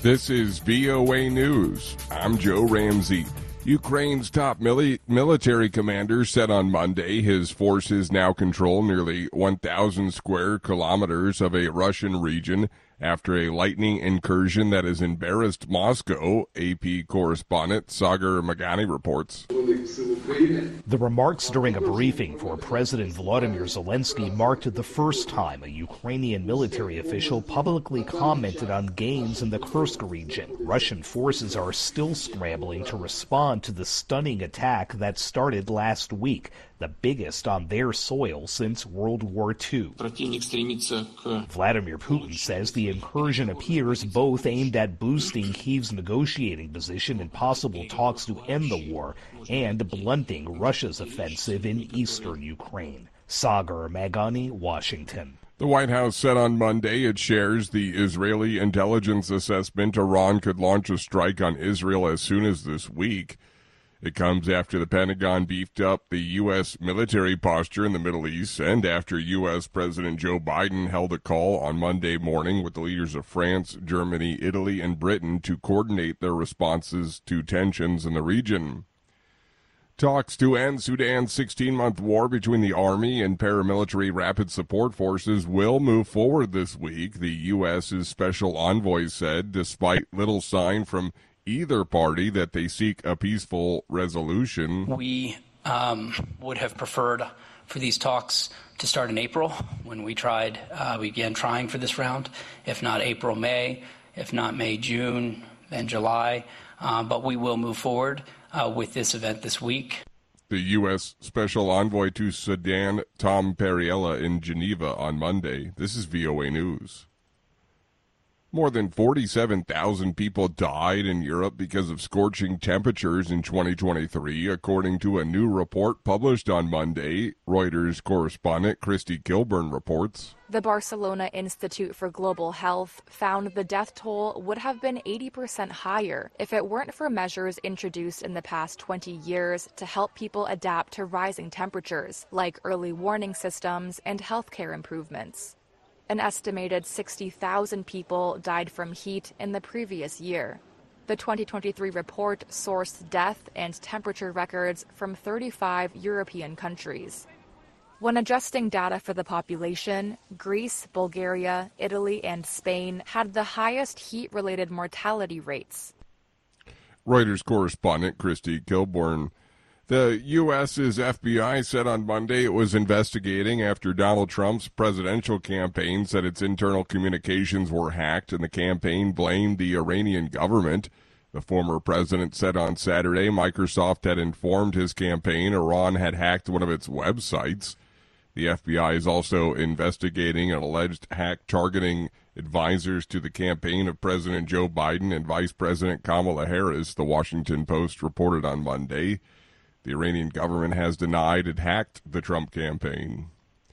This is VOA News. I'm Joe Ramsey. Ukraine's top military commander said on Monday his forces now control nearly 1,000 square kilometers of a Russian region after a lightning incursion that has embarrassed Moscow, AP correspondent Sagar Magani reports. The remarks during a briefing for President Volodymyr Zelensky marked the first time a Ukrainian military official publicly commented on gains in the Kursk region. Russian forces are still scrambling to respond to the stunning attack that started last week, the biggest on their soil since World War II. Vladimir Putin says the incursion appears both aimed at boosting Kyiv's negotiating position in possible talks to end the war and blunting Russia's offensive in eastern Ukraine. Sagar Magani, Washington. The White House said on Monday it shares the Israeli intelligence assessment Iran could launch a strike on Israel as soon as this week. It comes after the Pentagon beefed up the U.S. military posture in the Middle East and after U.S. President Joe Biden held a call on Monday morning with the leaders of France, Germany, Italy, and Britain to coordinate their responses to tensions in the region. Talks to end Sudan's 16-month war between the Army and paramilitary Rapid Support Forces will move forward this week, the U.S.'s special envoy said, despite little sign from either party that they seek a peaceful resolution. We would have preferred for these talks to start in April when we began trying for this round. If not April, May. If not May, June, then July. But we will move forward with this event this week. The U.S. Special Envoy to Sudan, Tom Perriella, in Geneva on Monday. This is VOA News. More than 47,000 people died in Europe because of scorching temperatures in 2023, according to a new report published on Monday. Reuters correspondent Christy Kilburn reports. The Barcelona Institute for Global Health found the death toll would have been 80% higher if it weren't for measures introduced in the past 20 years to help people adapt to rising temperatures, like early warning systems and healthcare improvements. An estimated 60,000 people died from heat in the previous year. The 2023 report sourced death and temperature records from 35 European countries. When adjusting data for the population, Greece, Bulgaria, Italy, and Spain had the highest heat-related mortality rates. Reuters correspondent Christy Kilburn. The U.S.'s FBI said on Monday it was investigating after Donald Trump's presidential campaign said its internal communications were hacked and the campaign blamed the Iranian government. The former president said on Saturday Microsoft had informed his campaign Iran had hacked one of its websites. The FBI is also investigating an alleged hack targeting advisors to the campaign of President Joe Biden and Vice President Kamala Harris, the Washington Post reported on Monday. The Iranian government has denied it hacked the Trump campaign.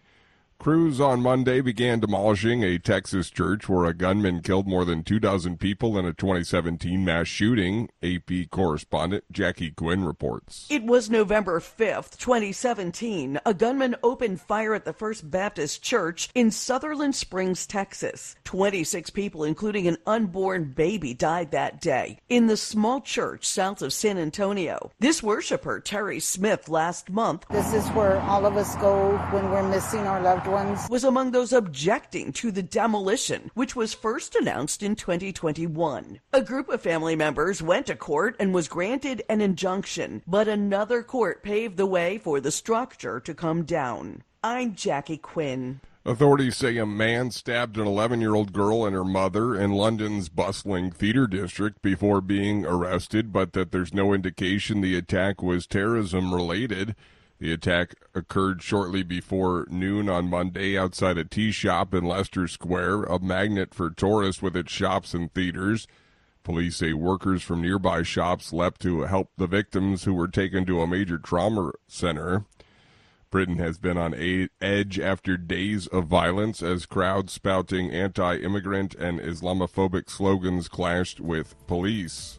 Crews on Monday began demolishing a Texas church where a gunman killed more than 24 people in a 2017 mass shooting. AP correspondent Jackie Quinn reports. It was November 5th, 2017. A gunman opened fire at the First Baptist Church in Sutherland Springs, Texas. 26 people, including an unborn baby, died that day in the small church south of San Antonio. This worshiper, Terry Smith, last month, this is where all of us go when we're missing our loved ones, was among those objecting to the demolition, which was first announced in 2021. A group of family members went to court and was granted an injunction, but another court paved the way for the structure to come down. I'm Jackie Quinn. Authorities say a man stabbed an 11-year-old girl and her mother in London's bustling theater district before being arrested, but that there's no indication the attack was terrorism-related. The attack occurred shortly before noon on Monday outside a tea shop in Leicester Square, a magnet for tourists with its shops and theaters. Police say workers from nearby shops leapt to help the victims who were taken to a major trauma center. Britain has been on edge after days of violence as crowds spouting anti-immigrant and Islamophobic slogans clashed with police.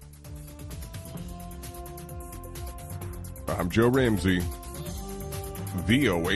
I'm Joe Ramsey. VOA